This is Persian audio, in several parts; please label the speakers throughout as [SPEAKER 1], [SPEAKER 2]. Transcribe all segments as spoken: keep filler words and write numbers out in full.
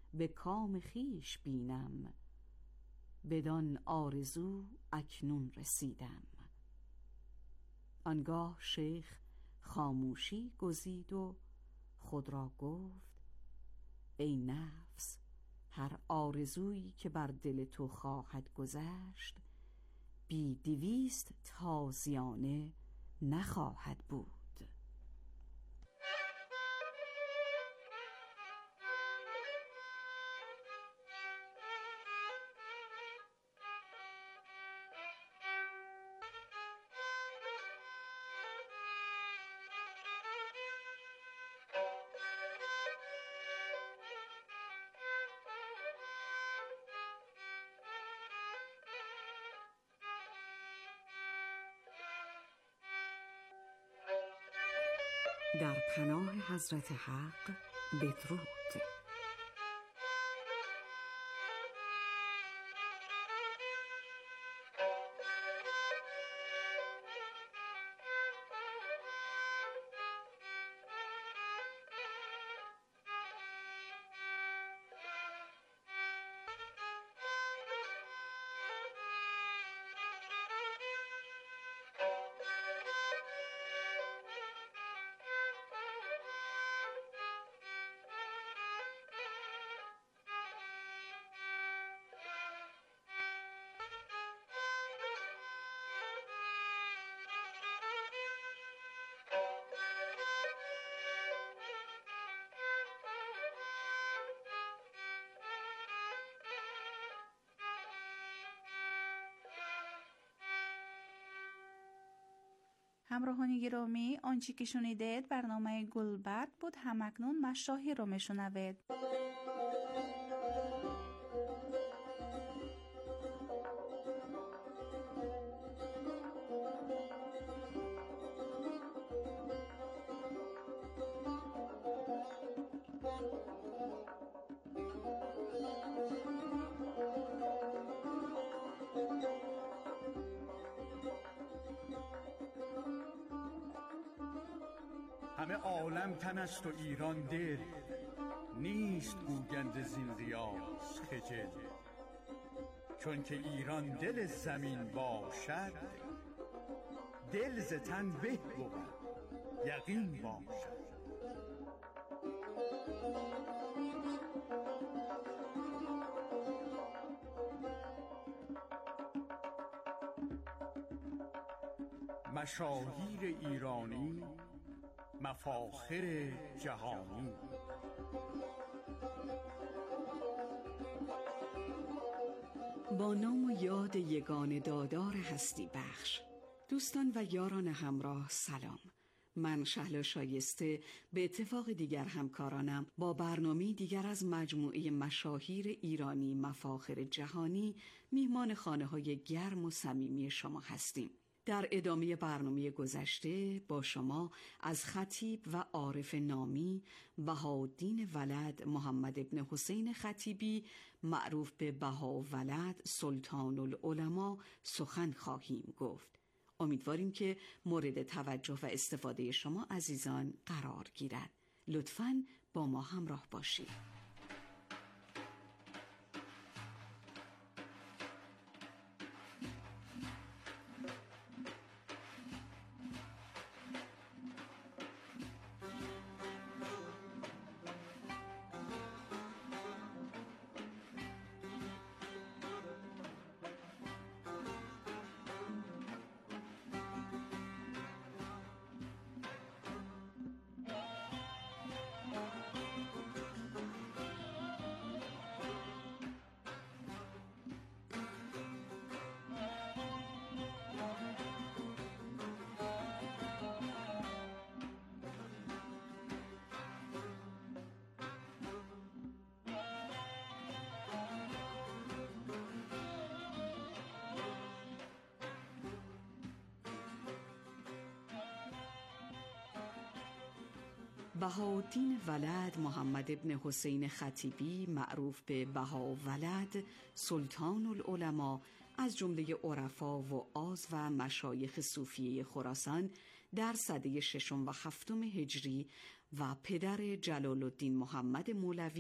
[SPEAKER 1] به کام خویش بینم، بدان آرزو اکنون رسیدم. آنگاه شیخ خاموشی گزید و خود را گفت: ای نفس، هر آرزویی که بر دل تو خواهد گذشت بی دویست تازیانه نخواهد بود. در پناه حضرت حق بدرود.
[SPEAKER 2] همراهان گرامی، آنچه که شنیدید برنامه گلبرگ بود. همکنون مشاهیر رو میشنوید.
[SPEAKER 3] همه عالم تن است و ایران دل، نیست گوگند زین ریاض خجل. چون که ایران دل زمین باشد، دل ز تن به بود یقین باشد. مشاهیر ایرانی، مفاخر جهانی.
[SPEAKER 1] با نام و یاد یگانه دادار هستی بخش، دوستان و یاران همراه سلام. من شهلا شایسته به اتفاق دیگر همکارانم با برنامه دیگر از مجموعه مشاهیر ایرانی مفاخر جهانی میهمان خانه‌های گرم و صمیمی شما هستیم. در ادامه برنامه گذشته با شما از خطیب و عارف نامی بهاءالدین ولد محمد ابن حسین خطیبی معروف به بهاءولد سلطان العلماء سخن خواهیم گفت. امیدواریم که مورد توجه و استفاده شما عزیزان قرار گیرد. لطفاً با ما همراه باشید. بهاءالدین ولد محمد ابن حسین خطیبی معروف به بهاءولد سلطان العلماء از جمله عرفا و آز و مشایخ صوفیه خراسان در سده ششم و هفتم هجری و پدر جلال الدین محمد مولوی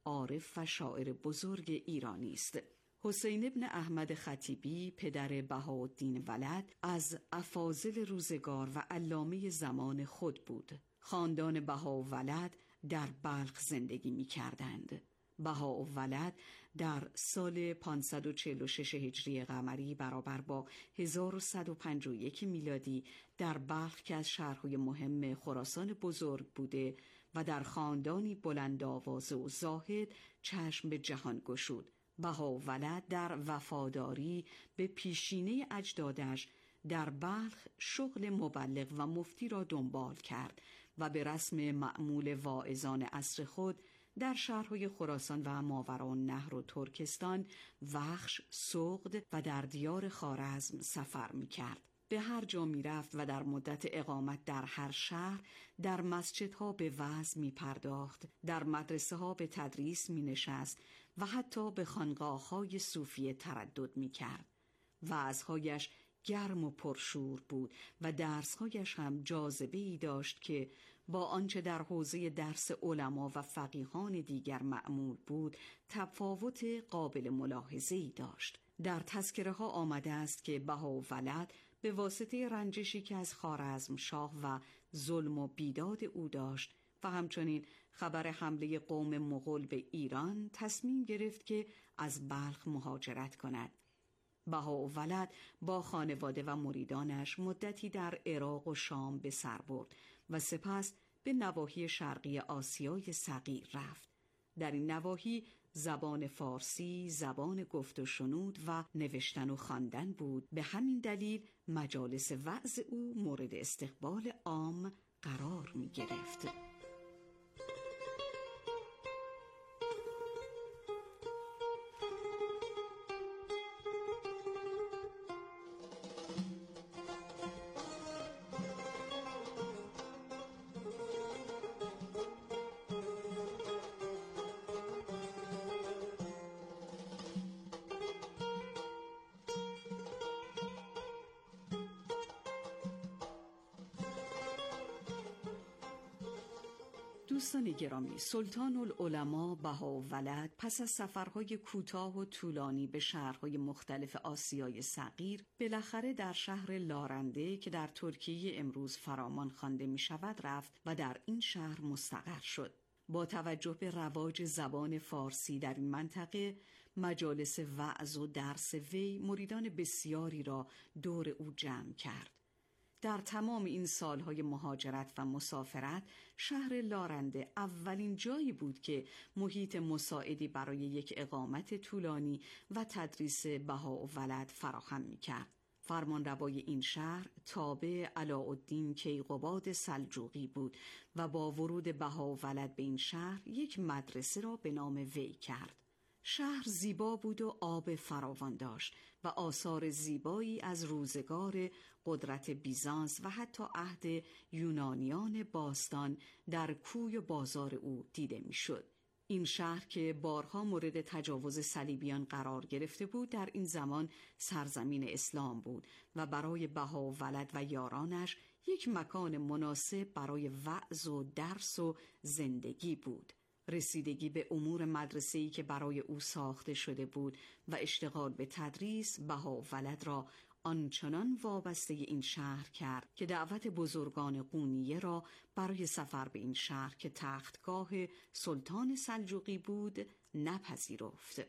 [SPEAKER 1] عارف و شاعر بزرگ ایرانی است. حسین ابن احمد خطیبی پدر بهاءالدین ولد از افاضل روزگار و علامه زمان خود بود. خاندان بهاءولد در بلخ زندگی می کردند. بهاءولد در سال پانصد و چهل و شش هجری قمری برابر با هزار و صد و پنجاه و یک میلادی در بلخ که از شهرهای مهم خراسان بزرگ بوده و در خاندانی بلند آوازه و زاهد چشم به جهان گشود. بهاءولد در وفاداری به پیشینه اجدادش در بلخ شغل مبلغ و مفتی را دنبال کرد و به رسم معمول واعظان عصر خود در شهرهای خراسان و ماوراءالنهر و ترکستان، وخش، سغد و در دیار خوارزم سفر می کرد. به هر جا می رفت و در مدت اقامت در هر شهر در مسجدها به وعظ می پرداخت، در مدرسه ها به تدریس می نشست و حتی به خانقاه های صوفیه تردد می کرد. وعظهایش گرم و پرشور بود و درسهایش هم جاذبه‌ای داشت که با آنچه در حوزه درس علما و فقیهان دیگر معمول بود تفاوت قابل ملاحظه‌ای داشت. در تذکره ها آمده است که بهاءولد به واسطه رنجشی که از خوارزمشاه و ظلم و بیداد او داشت و همچنین خبر حمله قوم مغول به ایران تصمیم گرفت که از بلخ مهاجرت کند. بهاءولد با خانواده و مریدانش مدتی در عراق و شام به سر برد و سپس به نواحی شرقی آسیای صغیر رفت. در این نواحی زبان فارسی زبان گفت و شنود و نوشتن و خواندن بود. به همین دلیل مجالس وعظ او مورد استقبال عام قرار می گرفت. دوستان گرامی، سلطان العلماء بهاءولد پس از سفرهای کوتاه و طولانی به شهرهای مختلف آسیای صغیر بالاخره در شهر لارنده که در ترکیه امروز فرامان خوانده می شود رفت و در این شهر مستقر شد. با توجه به رواج زبان فارسی در این منطقه، مجالس وعظ و درس وی مریدان بسیاری را دور او جمع کرد. در تمام این سالهای مهاجرت و مسافرت شهر لارنده اولین جایی بود که محیط مساعدی برای یک اقامت طولانی و تدریس بهاءولد فراهم می‌کرد. فرمانروای این شهر تابع علاءالدین کیقباد سلجوقی بود و با ورود بهاءولد به این شهر یک مدرسه را به نام وی کرد. شهر زیبا بود و آب فراوان داشت و آثار زیبایی از روزگار قدرت بیزانس و حتی عهد یونانیان باستان در کوی و بازار او دیده میشد. این شهر که بارها مورد تجاوز صلیبیان قرار گرفته بود در این زمان سرزمین اسلام بود و برای بهاءولد و یارانش یک مکان مناسب برای وعظ و درس و زندگی بود. رسیدگی به امور مدرسه‌ای که برای او ساخته شده بود و اشتغال به تدریس بهاءولد را آنچنان وابسته این شهر کرد که دعوت بزرگان قونیه را برای سفر به این شهر که تختگاه سلطان سلجوقی بود نپذیرفت.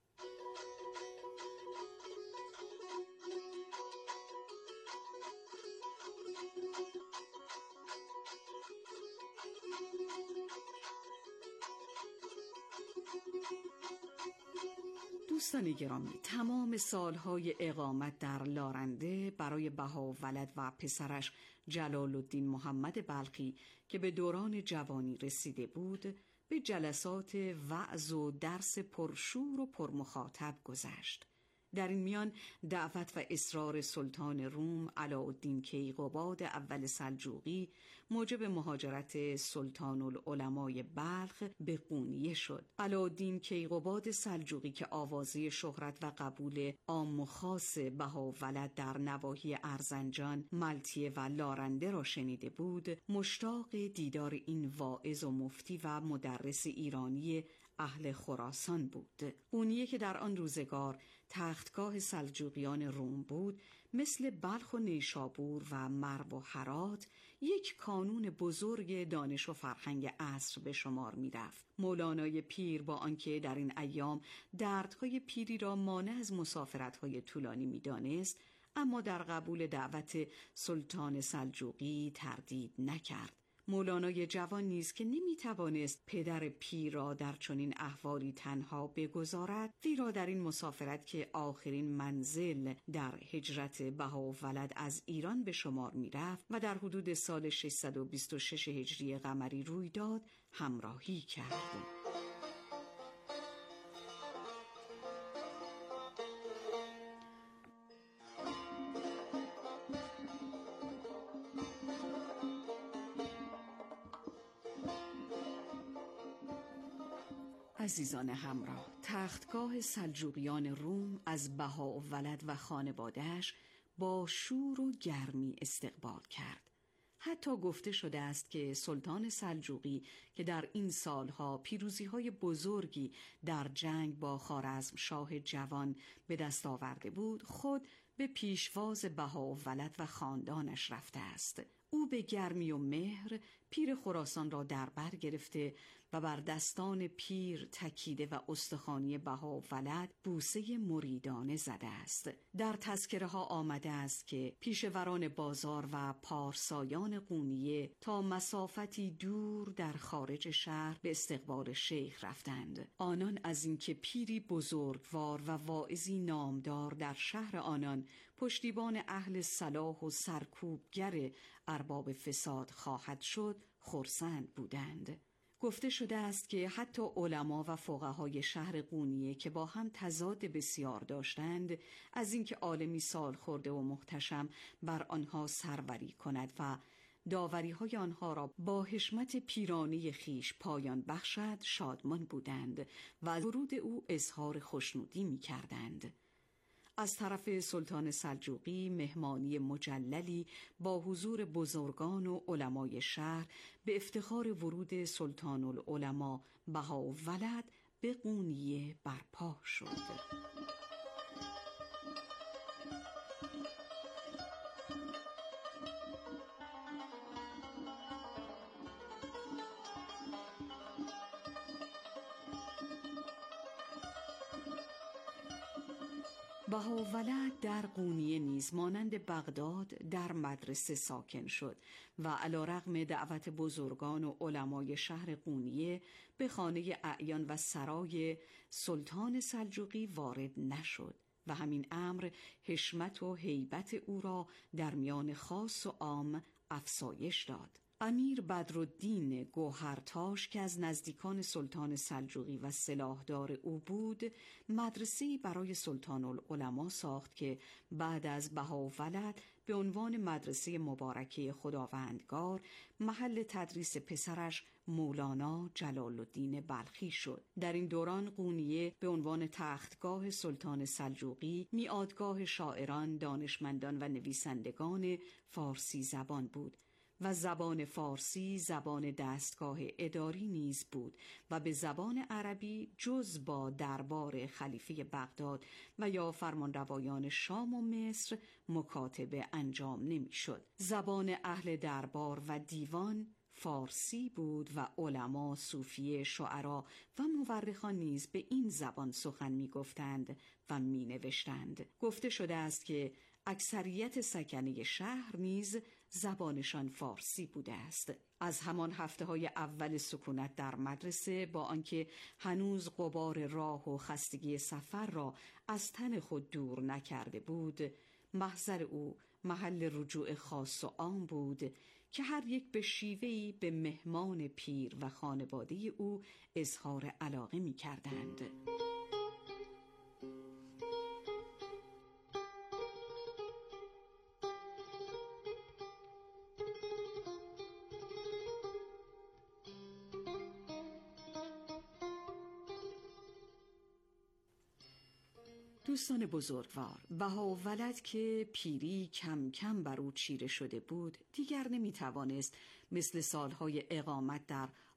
[SPEAKER 1] دوستان گرامی، تمام سالهای اقامت در لارنده برای بهاءولد و پسرش جلال الدین محمد بلخی که به دوران جوانی رسیده بود به جلسات وعظ و درس پرشور و پرمخاطب گذشت. در این میان دعوت و اصرار سلطان روم علاءالدین کیقباد اول سلجوقی موجب مهاجرت سلطان العلماء بلخ به قونیه شد. علاءالدین کیقباد سلجوقی که آوازه شهرت و قبول عام و خاص بهاءولد در نواحی ارزنجان، ملتیه و لارنده را شنیده بود، مشتاق دیدار این واعظ و مفتی و مدرس ایرانی اهل خراسان بود. قونیه که در آن روزگار تختگاه سلجوقیان روم بود، مثل بلخ و نیشابور و مرو و هرات یک کانون بزرگ دانش و فرهنگ عصر به شمار می رفت. مولانای پیر با آنکه در این ایام دردهای پیری را مانع از مسافرت‌های طولانی می دانست، اما در قبول دعوت سلطان سلجوقی تردید نکرد. مولانای جوان نیز که نمی توانست پدر پیر را در چنین احوالی تنها بگذارد، زیرا در این مسافرت که آخرین منزل در هجرت بهاءالولد از ایران به شمار می رفت و در حدود سال ششصد و بیست و شش هجری قمری روی داد، همراهی کرد. عزیزان همراه، تختگاه سلجوقیان روم از بهاءالولد و خانواده‌اش با شور و گرمی استقبال کرد. حتی گفته شده است که سلطان سلجوقی که در این سالها پیروزی‌های بزرگی در جنگ با خوارزمشاه جوان به دست آورده بود، خود به پیشواز بهاءالولد و خاندانش رفته است. او به گرمی و مهر پیر خراسان را در بر گرفته و بر دستان پیر تکیده و استخوانی بهاءالولد بوسه مریدانه زده است. در تذکره ها آمده است که پیشوران بازار و پارسایان قونیه تا مسافتی دور در خارج شهر به استقبال شیخ رفتند. آنان از اینکه پیری بزرگوار و واعظی نامدار در شهر آنان پشتیبان اهل صلاح و سرکوبگر ارباب فساد خواهد شد خرسند بودند. گفته شده است که حتی علما و فقهای شهر قونیه که با هم تضاد بسیار داشتند، از اینکه عالمی سال خورده و محتشم بر آنها سروری کند و داوری های آنها را با حشمت پیرانه خیش پایان بخشد شادمان بودند و ورود او اظهار خوشنودی می کردند. از طرف سلطان سلجوقی مهمانی مجللی با حضور بزرگان و علمای شهر به افتخار ورود سلطان العلماء بهاءالولد به قونیه برپا شد. بهاءالولد در قونیه نیز مانند بغداد در مدرسه ساکن شد و علیرغم دعوت بزرگان و علمای شهر قونیه به خانه اعیان و سرای سلطان سلجوقی وارد نشد و همین امر حشمت و هیبت او را در میان خاص و عام افزایش داد. امیر بدرالدین گوهرتاش که از نزدیکان سلطان سلجوقی و سلاحدار او بود، مدرسه‌ای برای سلطان العلماء ساخت که بعد از بهاءالولد به عنوان مدرسه مبارکه خداوندگار محل تدریس پسرش مولانا جلال الدین بلخی شد. در این دوران قونیه به عنوان تختگاه سلطان سلجوقی میعادگاه شاعران، دانشمندان و نویسندگان فارسی زبان بود و زبان فارسی زبان دستگاه اداری نیز بود و به زبان عربی جز با دربار خلیفه بغداد و یا فرمانروایان شام و مصر مکاتبه انجام نمی شد. زبان اهل دربار و دیوان فارسی بود و علما، صوفیه، شعرا و مورخان نیز به این زبان سخن می گفتند و می نوشتند. گفته شده است که اکثریت سکنه شهر نیز زبانشان فارسی بوده است. از همان هفته های اول سکونت در مدرسه، با آنکه هنوز غبار راه و خستگی سفر را از تن خود دور نکرده بود، محضر او محل رجوع خاص و عام بود که هر یک به شیوهی به مهمان پیر و خانواده او اظهار علاقه می کردند. دوستان بزرگوار، بهاءالولد که پیری کم کم بر او چیره شده بود، دیگر نمی توانست مثل سالهای اقامت در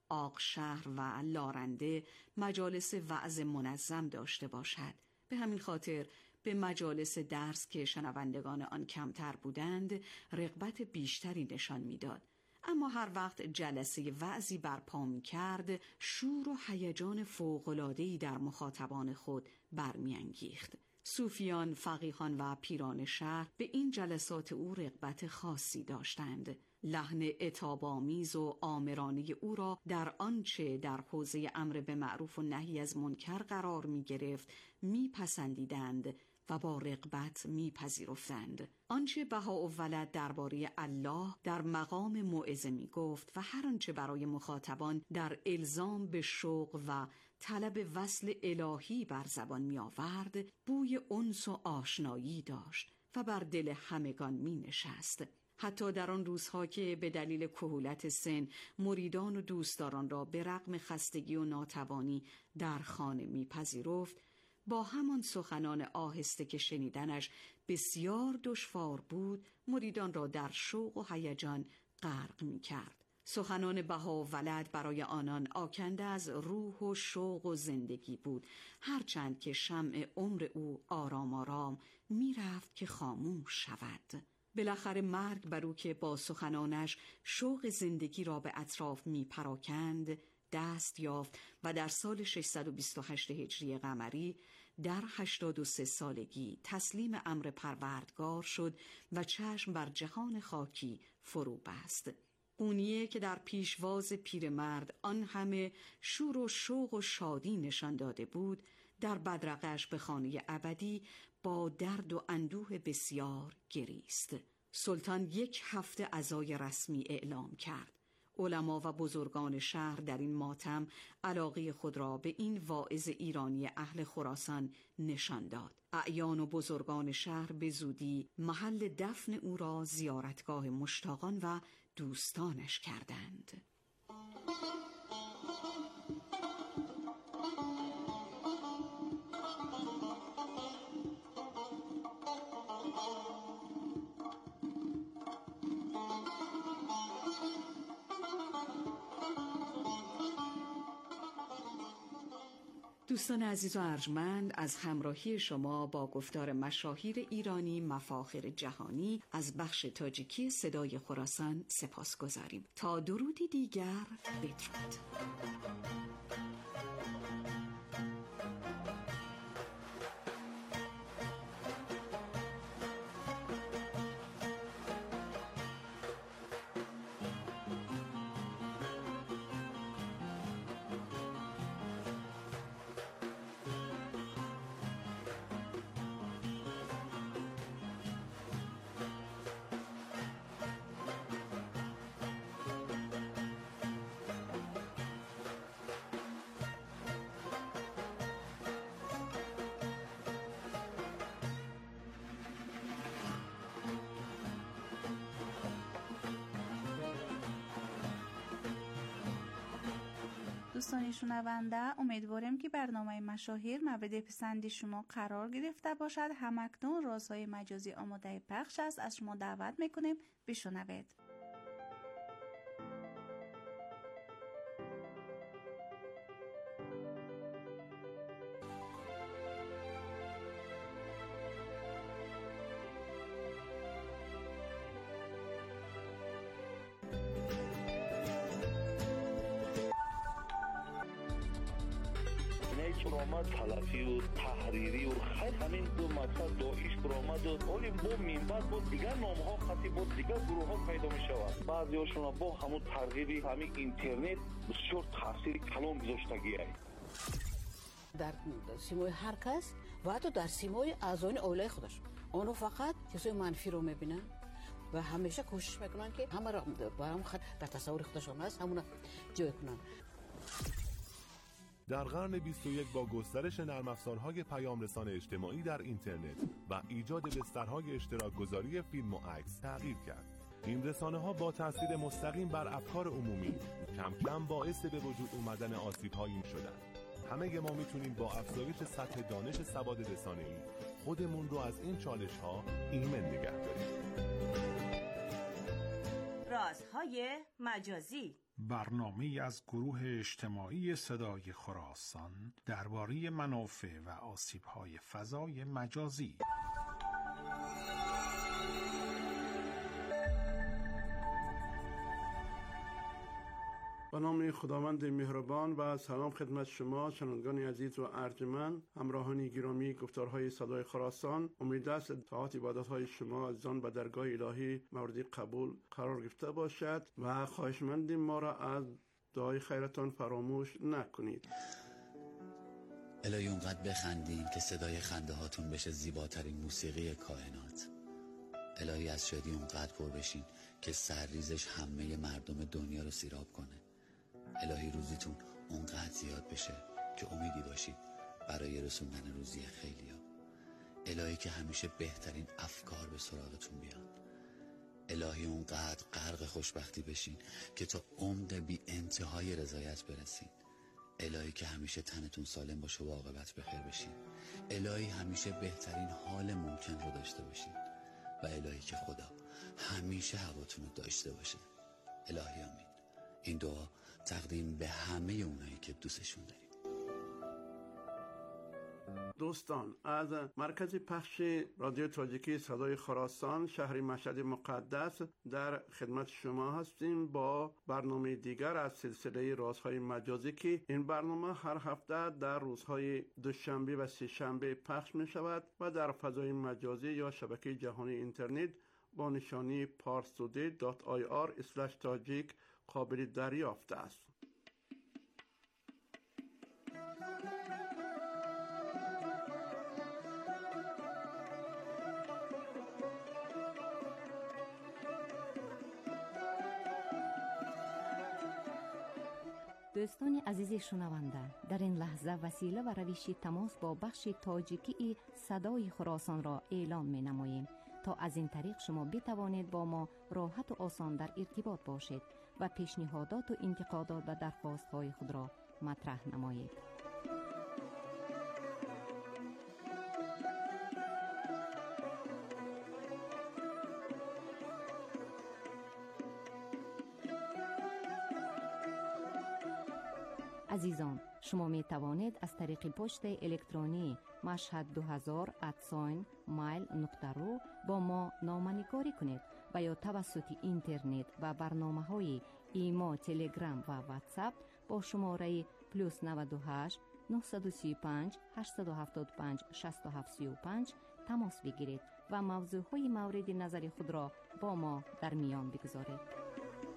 [SPEAKER 1] آقشهر و لارنده مجالس وعظ منظم داشته باشد. به همین خاطر به مجالس درس که شنوندگان آن کمتر بودند رغبت بیشتری نشان می‌داد. اما هر وقت جلسه وعظی برپا می‌کرد، شور و هیجان فوق‌العاده‌ای در مخاطبان خود برمی‌انگیخت. صوفیان، فقیهان و پیران شهر به این جلسات او رغبت خاصی داشتند. لحن عتاب‌آمیز و آمرانه او را در آنچه در حوزه امر به معروف و نهی از منکر قرار می‌گرفت می‌پسندیدند و با رغبت میپذیرفتند. آنچه بهاءالولد درباره الله در مقام موعظه میگفت و هر آنچه برای مخاطبان در الزام به شوق و طلب وصل الهی بر زبان می آورد بوی انس و آشنایی داشت و بر دل همگان می نشست. حتی در آن روزها که به دلیل کهولت سن مریدان و دوستداران را به رغم خستگی و ناتوانی در خانه می پذیرفت، با همان سخنان آهسته که شنیدنش بسیار دشوار بود مریدان را در شوق و هیجان غرق می کرد. سخنان بهاءالولد برای آنان آکنده از روح و شوق و زندگی بود، هرچند که شمع عمر او آرام آرام می رفت که خاموش شود. بالاخره مرگ بر او که با سخنانش شوق زندگی را به اطراف می پراکند دست یافت و در سال ششصد و بیست و هشت هجری قمری در هشتاد و سه سالگی تسلیم امر پروردگار شد و چشم بر جهان خاکی فرو بست. قونیه که در پیشواز پیرمرد آن همه شور و شوق و شادی نشان داده بود، در بدرقش به خانه ابدی با درد و اندوه بسیار گریست. سلطان یک هفته عزای رسمی اعلام کرد. علما و بزرگان شهر در این ماتم علاقه خود را به این واعظ ایرانی اهل خراسان نشان داد. اعیان و بزرگان شهر به زودی محل دفن او را زیارتگاه مشتاقان و دوستانش کردند. دوستان عزیز و ارجمند، از همراهی شما با گفتار مشاهیر ایرانی مفاخر جهانی از بخش تاجیکی صدای خراسان سپاسگزاریم. تا درودی دیگر، بدرود.
[SPEAKER 2] دوستان شنونده، امیدوارم که برنامه مشاهیر مورد پسند شما قرار گرفته باشد. همکنون رازهای مجازی آماده پخش است. از شما دعوت میکنیم بشنوید.
[SPEAKER 4] برآمد تلفی و تحریری و خیلی همین دو مقصد داعش برآمد و ولی با منبع با دیگر نام‌ها خطی با دیگر گروه‌ها پیدا می‌شود. بعضی‌هاشون با همون ترغیبی همین اینترنت بسیار تاثیر کلان گذاشتگی است.
[SPEAKER 5] در سیمای هر کس و حتی در سیمای اعضای عائله خودش اونو فقط چیزای منفی رو می‌بینن و همیشه کوشش میکنن که همه را برام خط در تصور خودشون هست همون جای کنن.
[SPEAKER 6] در قرن بیست و یک با گسترش نرم افزارهای پیام رسان اجتماعی در اینترنت و ایجاد بسترهای اشتراک گذاری فیلم و عکس تغییر کرد. این رسانه‌ها با تاثیر مستقیم بر افکار عمومی کم کم باعث به وجود اومدن آسیب‌هایی شدند. همه ما میتونیم با افزایش سطح دانش سواد رسانه‌ای خودمون رو از این چالش‌ها ایمن نگه داریم.
[SPEAKER 7] رازهای مجازی برنامه‌ای از گروه اجتماعی صدای خراسان درباره منافع و آسیب‌های فضای مجازی.
[SPEAKER 8] به نام خداوند مهربان و سلام خدمت شما شنوندگان عزیز و ارجمند، همراهان گرامی گفتارهای صدای خراسان. امید است طاعت عبادت‌های شما عزیزان به درگاه الهی مورد قبول قرار گرفته باشد و خواهشمندیم ما را از دعای خیرتان فراموش نکنید.
[SPEAKER 9] الهی اونقدر بخندین که صدای خنده هاتون بشه زیباترین موسیقی کائنات. الهی از شادی اونقدر پر بشین که سرریزش همه مردم دنیا رو سیراب کنه. الهی روزیتون اونقدر زیاد بشه که امیدی باشید برای رسوندن روزی خیلیا. الهی که همیشه بهترین افکار به سراغتون بیان. الهی اونقدر غرق خوشبختی بشین که تا عمق بی انتهای رضایت برسین. الهی که همیشه تنتون سالم باشه و عاقبت بخیر بشین. الهی همیشه بهترین حال ممکن رو داشته باشین و الهی که خدا همیشه هواتون رو داشته باشه. الهی آمین. این دعا تقدیم به همه اونایی که دوستشون داریم.
[SPEAKER 8] دوستان، از مرکز پخش رادیو تاجیکی صدای خراسان شهر مشهد مقدس در خدمت شما هستیم با برنامه دیگر از سلسله رازهای مجازی که این برنامه هر هفته در روزهای دوشنبه و سه شنبه پخش می شود و در فضای مجازی یا شبکه جهانی اینترنت با نشانی پارستودی دات آی آر اسلش تاجیک قابل دریافت است.
[SPEAKER 10] دوستان عزیز شنونده، در این لحظه وسیله و روش تماس با بخش تاجیکی صدای خراسان را اعلام می نماییم تا از این طریق شما بتوانید با ما راحت و آسان در ارتباط باشید و پیشنهادات و انتقادات و درخواست‌های خود را مطرح نمایید. عزیزان، شما می توانید از طریق پست الکترونی مشهد دو هزار ات مایل نقطه رو با ما نامه‌نگاری کنید و یا توسط اینترنت و برنامه‌های ایما، تلگرام و واتساپ با شماره پلوس نود و هشت نهصد و سی و پنج هشتصد و هفتاد و پنج شصت و هفت سی و پنج تماس بگیرید و موضوعهای مورد نظر خود را با ما در میان بگذارید.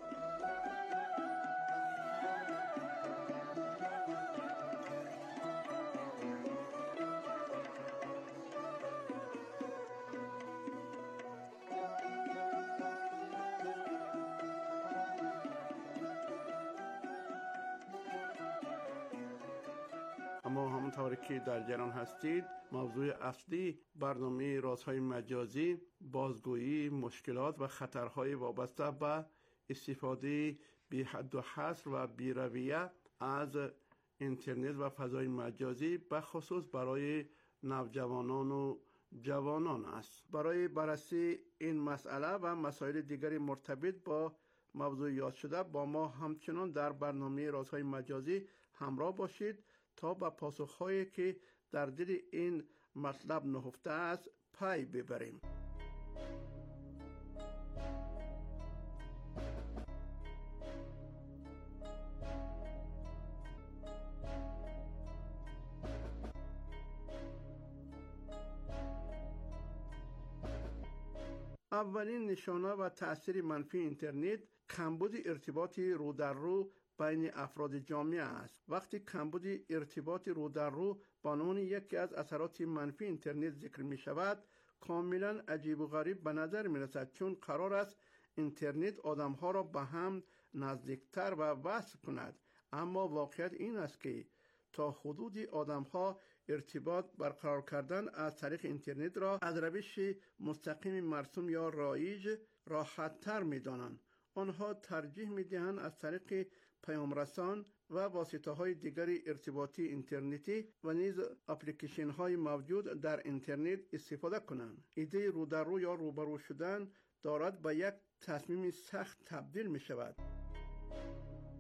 [SPEAKER 8] اما همونطور که در جریان هستید، موضوع اصلی برنامه رازهای مجازی بازگویی مشکلات و خطرهای وابسته به استفاده بی حد و حصر و بی رویه از اینترنت و فضای مجازی به خصوص برای نوجوانان و جوانان است. برای بررسی این مسئله و مسائل دیگری مرتبط با موضوع یاد شده با ما همچنان در برنامه رازهای مجازی همراه باشید تا به پاسخهایی که در دل این مطلب نهفته است پی ببریم. اولین نشانه و تأثیر منفی اینترنت کمبود ارتباط رو در رو بین افراد جامعه است. وقتی کمبود ارتباط رو در رو به عنوان یکی از اثرات منفی اینترنت ذکر می شود، کاملا عجیب و غریب به نظر می رسد، چون قرار است اینترنت آدمها را به هم نزدیکتر و وصل کند. اما واقعیت این است که تا حدودی آدمها ارتباط برقرار کردن از طریق اینترنت را از روش مستقیم مرسوم یا رایج راحت تر می دانند. آنها ترجیح می دهند از طریق پیام رسان و واسطه های دیگری ارتباطی اینترنتی و نیز اپلیکیشن های موجود در اینترنت استفاده کنند. ایده رو در رو یا روبرو شدن دارد به یک تصمیم سخت تبدیل می شود.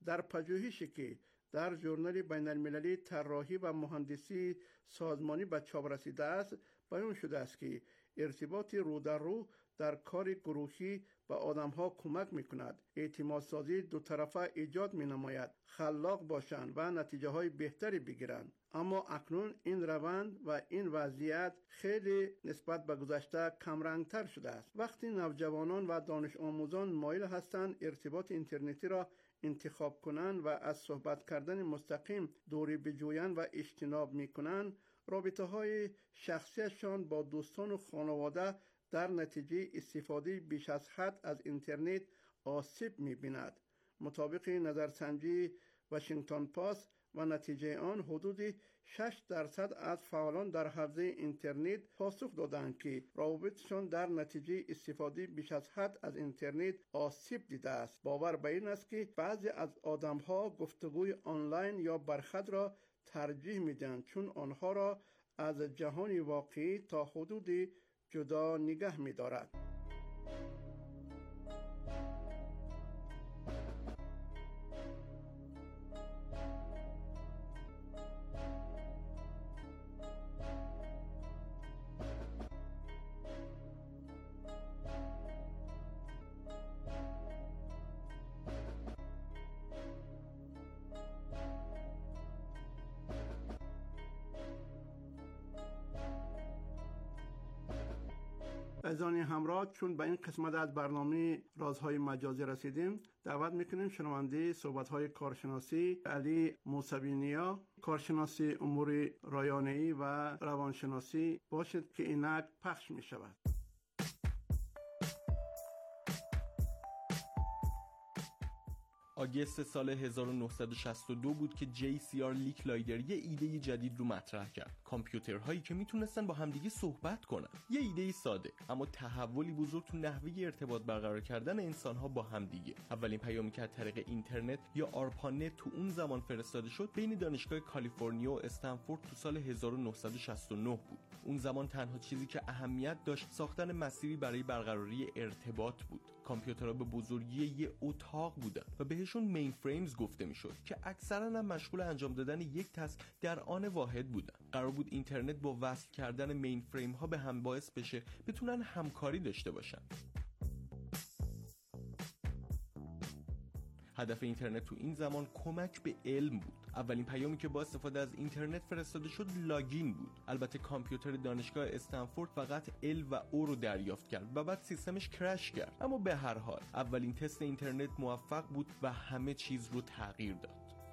[SPEAKER 8] در پژوهشی که در ژورنال بین المللی طراحی و مهندسی سازمانی به چاپ رسیده است بیان شده است که ارتباط رو در رو در کار گروهی به آدمها کمک میکند، اعتماد سازی دو طرفه ایجاد می نماید، خلاق باشند و نتیجه های بهتری بگیرند. اما اکنون این روند و این وضعیت خیلی نسبت به گذشته کمرنگتر شده است. وقتی نوجوانان و دانش آموزان مایل هستند ارتباط اینترنتی را انتخاب کنند و از صحبت کردن مستقیم دوری بجویند و اجتناب میکنند، رابطه های شخصیشان با دوستان و خانواده در نتیجه استفاده بیش از حد از اینترنت آسیب می‌بیند. مطابق نظرسنجی واشنگتن پست و نتیجه آن حدود شش درصد از فعالان در حوزه اینترنت پاسخ دادند که روابطشان در نتیجه استفاده بیش از حد از اینترنت آسیب دیده است. باور به این است که بعضی از آدم‌ها گفتگوی آنلاین یا برخط را ترجیح می‌دهند چون آنها را از جهان واقعی تا حدودی جدا نگه می‌دارد. عزیزان همراه، چون به این قسمت از برنامه رازهای مجازی رسیدیم، دعوت میکنیم شنونده صحبت‌های کارشناسی علی موسوی نیا، کارشناسی امور رایانه‌ای و روانشناسی باشد که اینک پخش میشود.
[SPEAKER 11] آگوست سال هزار و نهصد و شصت و دو بود که جی سی آر لیکلایدر یه ایده جدید رو مطرح کرد. کامپیوترهایی که میتونستن با همدیگه صحبت کنن. یه ایده ساده اما تحولی بزرگ تو نحوه ارتباط برقرار کردن انسان‌ها با همدیگه. اولین پیامی که از طریق اینترنت یا آرپانت تو اون زمان فرستاده شد بین دانشگاه کالیفرنیا و استنفورد تو سال هزار و نهصد و شصت و نه بود. اون زمان تنها چیزی که اهمیت داشت ساختن مسیری برای برقراری ارتباط بود. کامپیوترها به بزرگی یه اتاق بودن و بهشون مین فریمز گفته میشد که اکثرا هم مشغول انجام دادن یک تسک در آن واحد بودن. قرار بود اینترنت با وصل کردن مین فریم ها به هم باعث بشه بتونن همکاری داشته باشن. هدف اینترنت تو این زمان کمک به علم بود. اولین پیامی که با استفاده از اینترنت فرستاده شد لاگین بود. البته کامپیوتر دانشگاه استنفورد فقط ال و او رو دریافت کرد و بعد سیستمش کرش کرد. اما به هر حال اولین تست اینترنت موفق بود و همه چیز رو تغییر داد.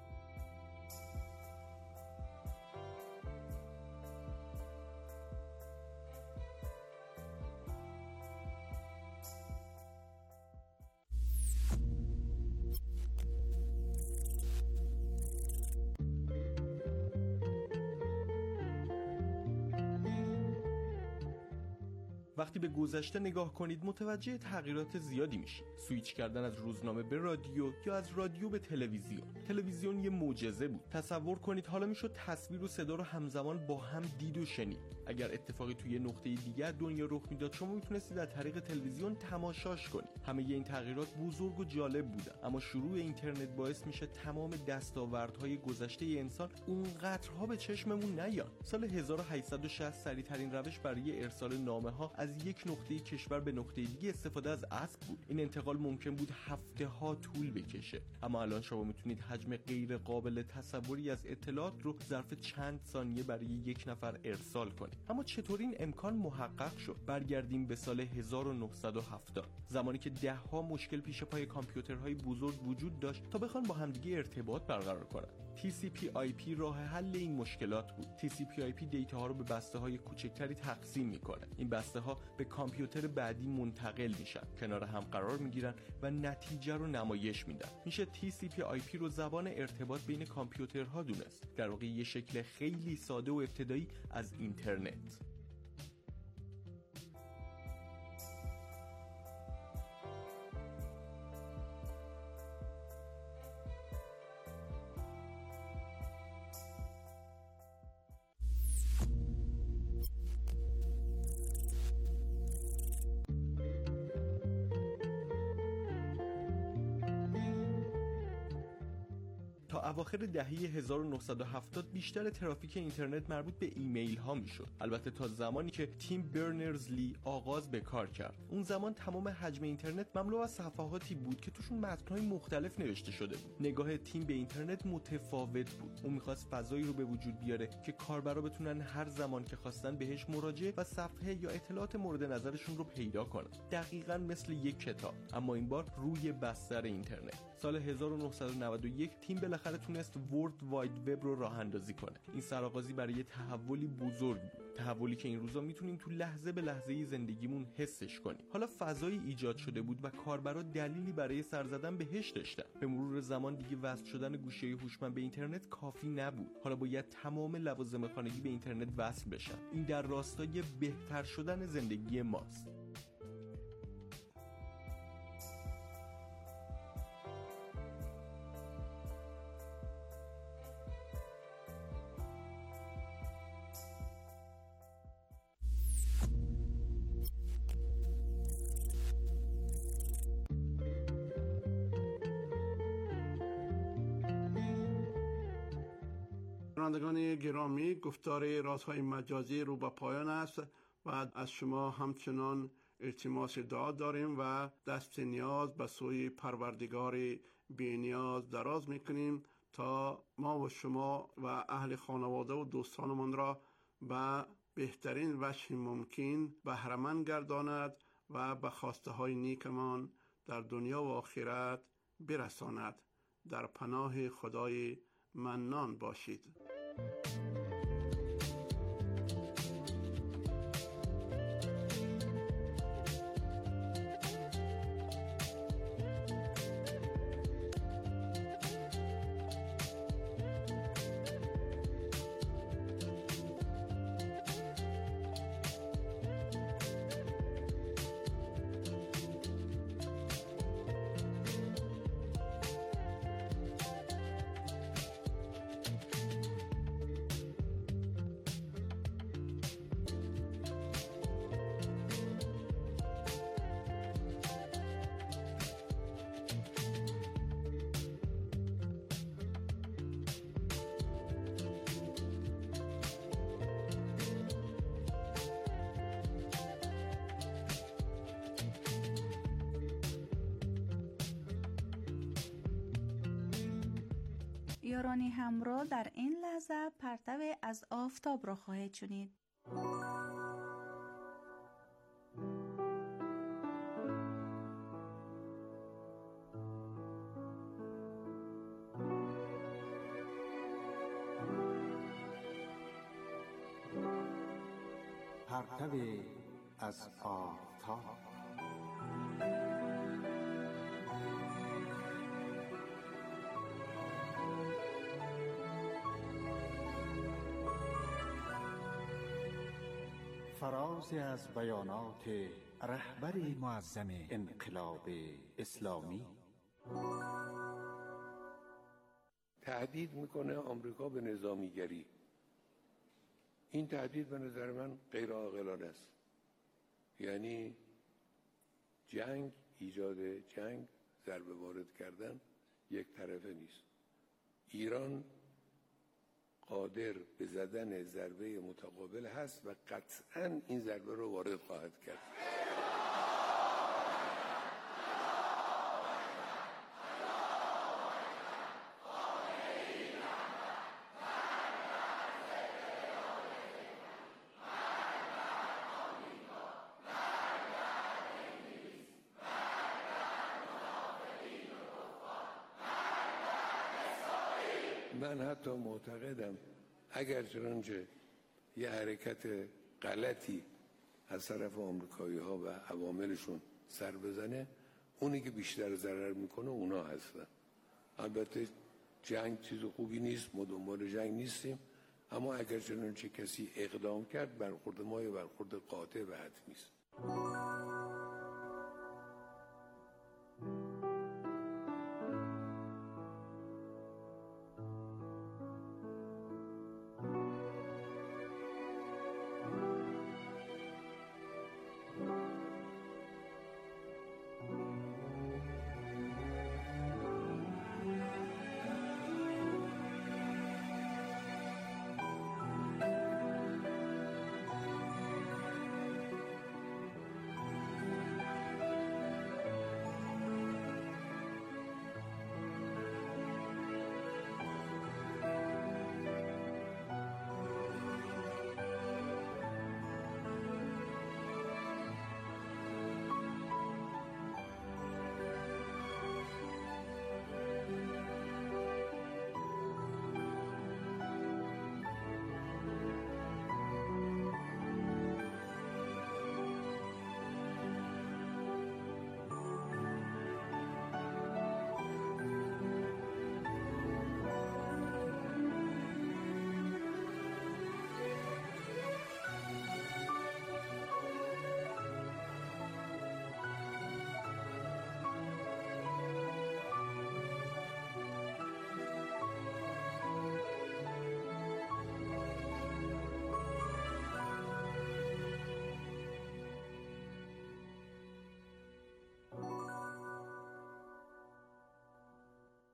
[SPEAKER 11] وقتی به گذشته نگاه کنید متوجه تغییرات زیادی میشید. سویچ کردن از روزنامه به رادیو یا از رادیو به تلویزیون. تلویزیون یه معجزه بود. تصور کنید حالا میشد تصویر و صدا رو همزمان با هم دید و شنید. اگر اتفاقی توی نقطه دیگر دنیا رخ میداد شما میتونستید از طریق تلویزیون تماشاش کنید. همه این تغییرات بزرگ و جالب بودن، اما شروع اینترنت باعث میشه تمام دستاوردهای گذشته انسان اونقدرها به چشممون نیان. سال هزار و هشتصد و شصت سریع‌ترین روش برای ارسال نامه‌ها از یک نقطه کشور به نقطه دیگه استفاده از اسب بود. این انتقال ممکن بود هفته ها طول بکشه، اما الان شما میتونید حجم غیر قابل تصوری از اطلاعات رو ظرف چند ثانیه برای یک نفر ارسال کنید. اما چطور این امکان محقق شد؟ برگردیم به سال هزار و نهصد و هفتاد، زمانی که ده ها مشکل پیش پای کامپیوترهای بزرگ وجود داشت تا بخوان با همدیگه ارتباط برقرار کنن. تی سی پی آی پی راه حل این مشکلات بود. تی سی پی آی پی دیتاها رو به بسته‌های کوچکتری تقسیم میکنه. این بسته‌ها به کامپیوتر بعدی منتقل میشن، کنار هم قرار میگیرن و نتیجه رو نمایش میدن. میشه تی سی پی آی پی رو زبان ارتباط بین کامپیوترها دونست. در واقع یه شکل خیلی ساده و ابتدایی از اینترنت. تا اواخر دهه هزار و نهصد و هفتاد بیشتر ترافیک اینترنت مربوط به ایمیل ها میشد. البته تا زمانی که تیم برنرز-لی آغاز به کار کرد. اون زمان تمام حجم اینترنت مملو از صفحاتی بود که توشون متن‌های مختلف نوشته شده بود. نگاه تیم به اینترنت متفاوت بود. اون می‌خواست فضایی رو به وجود بیاره که کاربرا بتونن هر زمان که خواستن بهش مراجعه و صفحه یا اطلاعات مورد نظرشون رو پیدا کنن. دقیقاً مثل یک کتاب، اما این بار روی بستر اینترنت. سال هزار و نهصد و نود و یک تیم بالاخره تونست ورلد واید وب رو راه اندازی کنه. این سرآغازی برای تحولی بزرگ بود. تحولی که این روزا میتونیم تو لحظه به لحظه زندگیمون حسش کنیم. حالا فضایی ایجاد شده بود و کاربرا دلیلی برای سر زدن بهش داشتن. به مرور زمان دیگه وصل شدن گوشی هوشمند به اینترنت کافی نبود. حالا باید تمام لوازم خانگی به اینترنت وصل بشن. این در راستای بهتر شدن زندگی ماست.
[SPEAKER 8] شنوندگان گرامی، گفتار رازهای مجازی رو به پایان است و از شما همچنان التماس دعا داریم و دست نیاز به سوی پروردگار بی نیاز دراز میکنیم تا ما و شما و اهل خانواده و دوستانمان را به بهترین وجه ممکن بهره‌مند گرداند و به خواسته های نیکمان در دنیا و آخرت برساند. در پناه خدای منان باشید.
[SPEAKER 2] یارانی همراه در این لحظه پرتو از آفتاب را خواهید شنید.
[SPEAKER 12] پرتو از آفتاب. فرازی از بیانات رهبر معظم انقلاب اسلامی.
[SPEAKER 13] تهدید میکنه آمریکا به نظامیگری. این تهدید به نظر من غیر عاقلانه است. یعنی جنگ، ایجاد جنگ، ضربه وارد کردن یک طرفه نیست. ایران قادر به زدن ضربه متقابل هست و قطعاً این ضربه رو وارد خواهد کرد. من حتی معتقدم اگر چنانچه یه حرکت غلطی از طرف آمریکایی ها و عواملشون سر بزنه، اونی که بیشتر ضرر میکنه اونا هستن. البته جنگ چیز خوبی نیست، ما دنبال جنگ نیستیم، اما اگر چنانچه کسی اقدام کرد برخورد ما یه برخورد قاطع و حتمی است.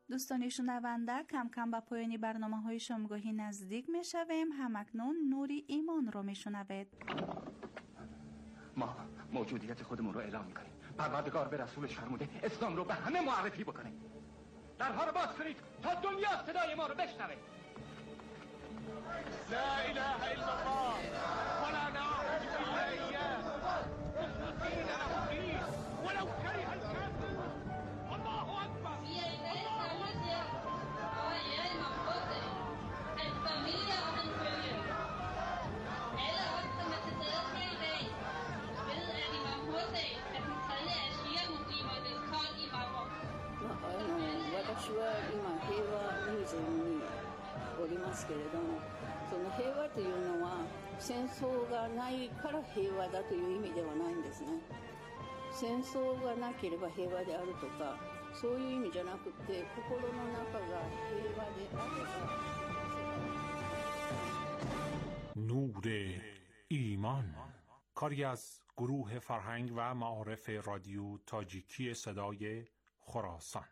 [SPEAKER 2] دوستان شنونده، کم کم به پایانی برنامه های شامگاهی نزدیک می شویم. همکنون نوری ایمان رو می شنوید.
[SPEAKER 14] ما موجودیت خودمون رو اعلام می کنیم. پروردگار به رسولش فرموده اسلام رو به همه معرفی بکنه. درها رو باز کنید تا دنیا صدای ما رو بشنوه.
[SPEAKER 15] لا اله الا الله ولا نعبد الا اياه مخلصين له الدين ولو كره الكافرون. الله اكبر.
[SPEAKER 7] نور ایمان، کاری از گروه فرهنگ و معارف رادیو تاجیکی صدای خراسان.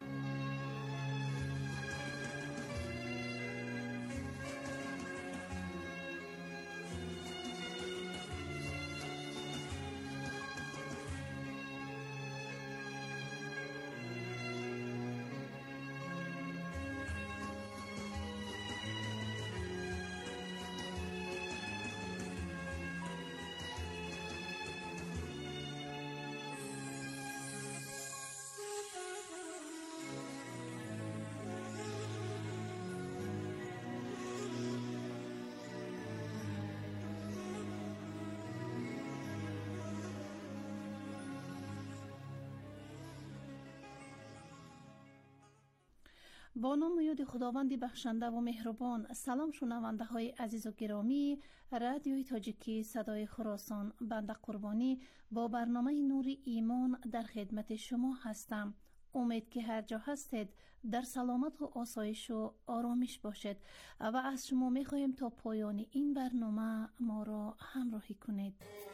[SPEAKER 16] با نام و یاد خداوند بخشنده و مهربان. سلام شنونده های عزیز و گرامی رادیوی تاجیکی صدای خراسان، بنده قربانی با برنامه نور ایمان در خدمت شما هستم. امید که هر جا هستید در سلامت و آسایش و آرامش باشید و از شما میخواهیم تا پایان این برنامه ما را همراهی کنید.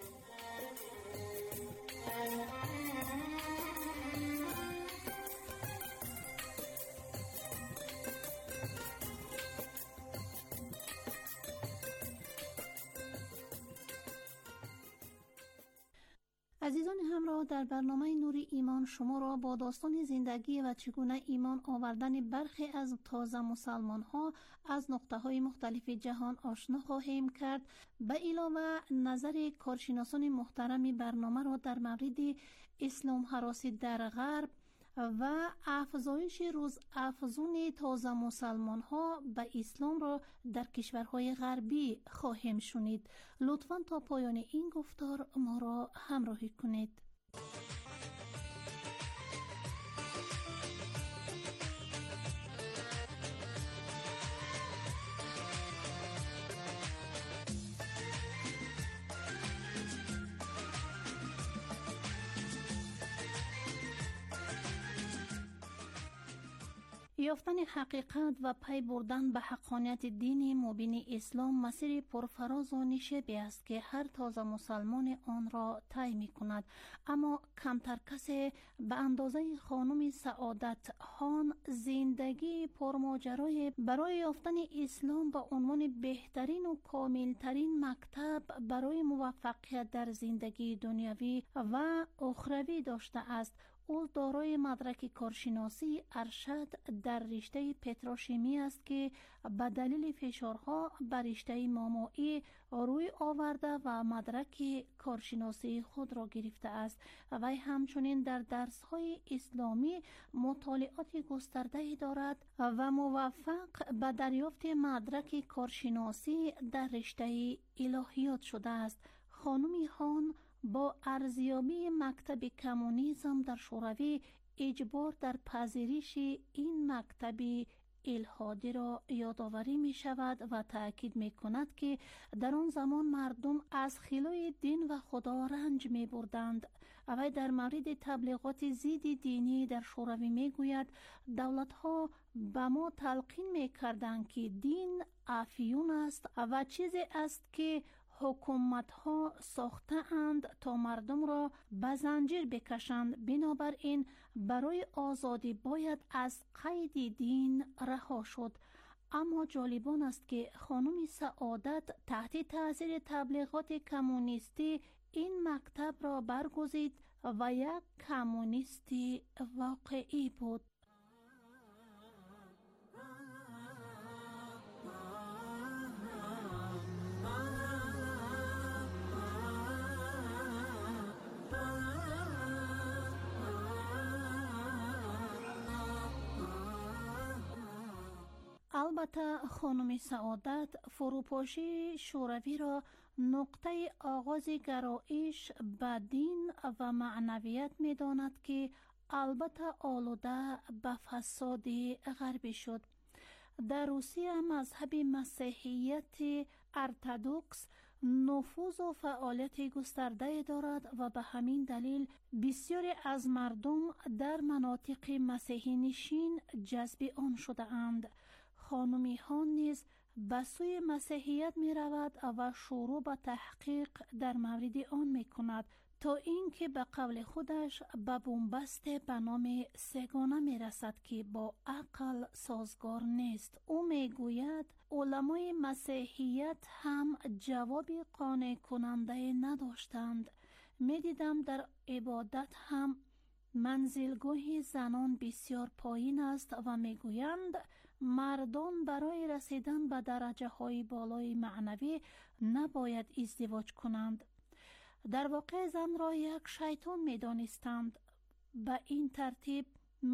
[SPEAKER 16] عزیزان همراه، در برنامه نور ایمان شما را با داستان زندگی و چگونه ایمان آوردن برخی از تازه مسلمان ها از نقطه های مختلف جهان آشنا خواهیم کرد. به علاوه نظر کارشناسان محترم برنامه را در مورد اسلام هراسی در غرب و افزایش روز افزون تازه مسلمان ها به اسلام را در کشورهای غربی خواهیم شنید. لطفاً تا پایان این گفتار ما را همراهی کنید. یافتن حقیقت و پی بردن به حقانیت دین مبین اسلام مسیر پرفراز و نشیبی است که هر تازه مسلمان آن را طی می کند، اما کمتر کسی به اندازه خانم سعادت خان زندگی پرماجرای برای یافتن اسلام به عنوان بهترین و کاملترین مکتب برای موفقیت در زندگی دنیوی و اخروی داشته است. او دارای مدرک کارشناسی ارشد در رشته پتروشیمی است که به دلیل فشارها بر رشته مامایی روی آورده و مدرک کارشناسی خود را گرفته است. وی همچنین در درس‌های اسلامی مطالعات گسترده‌ای دارد و موفق به دریافت مدرک کارشناسی در رشته الهیات شده است. خانم خان با ارزیابی مکتب کمونیسم در شوروی اجبار در پذیرش این مکتب الحادی را یادآوری می شود و تأکید می کند که در آن زمان مردم از خلای دین و خدا رنج می بردند. وی در مورد تبلیغات ضد دینی در شوروی می گوید دولت ها به ما تلقین می کردند که دین افیون است و چیزی است که حکومت‌ها ساخته‌اند تا مردم را به زنجیر بکشند. بنابراین برای آزادی باید از قید دین رها شد. اما جالبان است که خانم سعادت تحت تاثیر تبلیغات کمونیستی این مکتب را برگزید و یک کمونیستی واقعی بود. البته خانم سعادت فروپاشی شوروی را نقطه آغاز گرایش به دین و معنویت می داند که البته آلوده به فساد غربی شد. در روسیه مذهب مسیحیت ارتدوکس نفوذ و فعالیت گسترده دارد و به همین دلیل بسیاری از مردم در مناطق مسیحی نشین جذب آن شده اند. خانمی ها نیز به سوی مسیحیت می رود و شروع به تحقیق در مورد آن می کند تا اینکه به قول خودش به بنبست به نام سگانه می رسد که با عقل سازگار نیست. او می گوید علمای مسیحیت هم جواب قانع کننده نداشتند. می دیدم در عبادت هم منزلگاه زنان بسیار پایین است و می گویند مردان برای رسیدن به درجه های بالای معنوی نباید ازدواج کنند. در واقع زن را یک شیطان می دانستند. به این ترتیب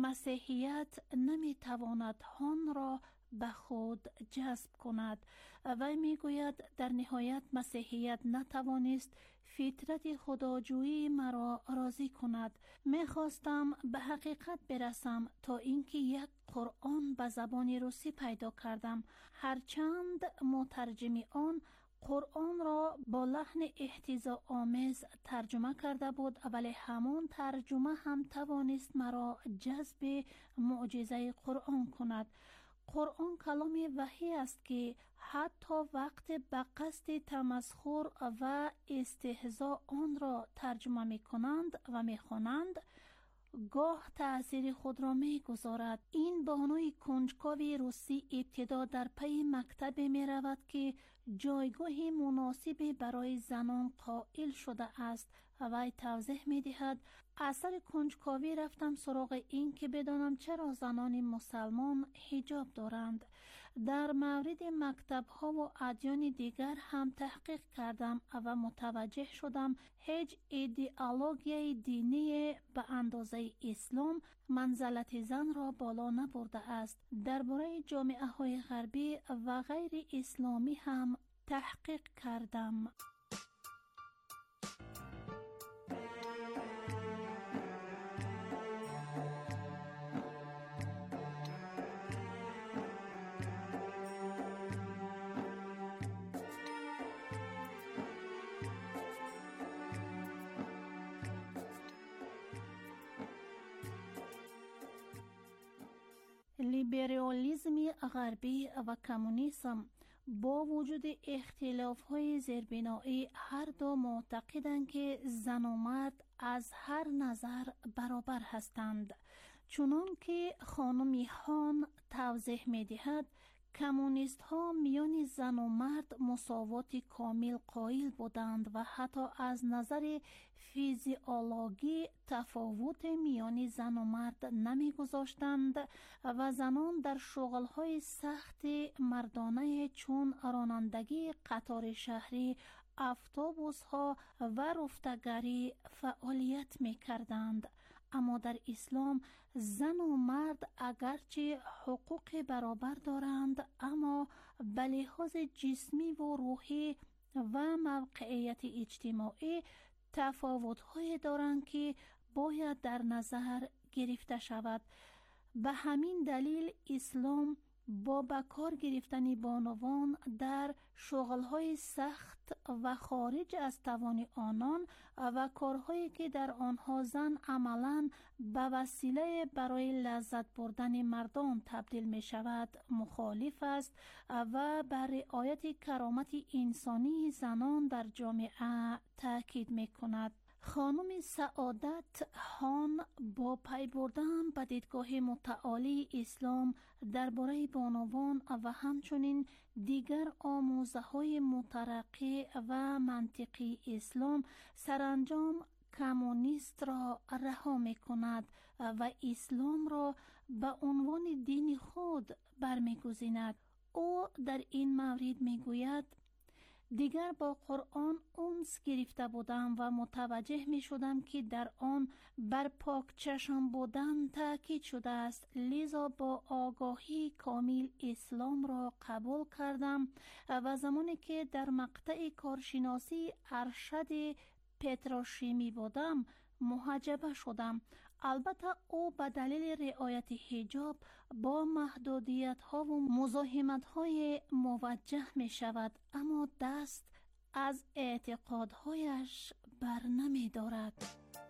[SPEAKER 16] مسیحیت نمی تواند آن را به خود جذب کند. و می گوید در نهایت مسیحیت نتوانست فطرت خداجویی مرا راضی کند. می خواستم به حقیقت برسم تا اینکه یک قرآن به زبان روسی پیدا کردم. هرچند مترجم آن قرآن را با لحن احتضاع آمیز ترجمه کرده بود، ولی همان ترجمه هم توانست مرا جذب معجزه قرآن کند. قرآن کلام وحی است که حتی وقت به قصد تمسخر و استهزاء آن را ترجمه می کنند و می خوانند گاه تأثیر خود را می گذارد. این بانوی کنجکاوی روسی ابتدا در پی مکتب می رود که جایگاه مناسبی برای زنان قائل شده است. وی توضیح می دهد اثر کنجکاوی رفتم سراغ این که بدانم چرا زنان مسلمان حجاب دارند. در مورد مکتب ها و ادیان دیگر هم تحقیق کردم و متوجه شدم هیچ ایدئولوژی دینی به اندازه اسلام منزلت زن را بالا نبرده است. درباره جامعه های غربی و غیر اسلامی هم تحقیق کردم. لیبرالیسم غربی و کمونیسم با وجود اختلاف‌های زیربنایی هر دو معتقدند که زن و مرد از هر نظر برابر هستند. چنان که خانم هان توضیح می‌دهد کمونیست ها میان زن و مرد مساوات کامل قائل بودند و حتی از نظر فیزیولوژی تفاوت میان زن و مرد نمی گذاشتند و زنان در شغل‌های سخت مردانه چون رانندگی قطار شهری، اتوبوس ها و رفتگری فعالیت می کردند. اما در اسلام زن و مرد اگرچه حقوق برابر دارند اما به لحاظ جسمی و روحی و موقعیت اجتماعی تفاوت‌های دارند که باید در نظر گرفته شود. به همین دلیل اسلام با بکار گرفتن بانوان در شغل‌های سخت و خارج از توان آنان و کارهایی که در آنها زن عملاً به وسیله برای لذت بردن مردان تبدیل می شود مخالف است و بر رعایت کرامت انسانی زنان در جامعه تاکید می کند. خانم سعادت هان با پی بردن به دیدگاه متعالی اسلام درباره بانوان و همچنین دیگر آموزه‌های مترقی و منطقی اسلام سرانجام کمونیست را رها می کند و اسلام را به عنوان دین خود برمی‌گزیند. او در این مورد می‌گوید دیگر با قرآن انس گرفته بودم و متوجه می شدم که در آن بر پاک چشم بودن تاکید شده است، لذا با آگاهی کامل اسلام را قبول کردم و زمانی که در مقطع کارشناسی ارشد پتروشیمی بودم محجبه شدم. البته او به دلیل رعایت حجاب با محدودیت ها و مزاحمت های موجه می شود، اما دست از اعتقادهایش بر نمی دارد.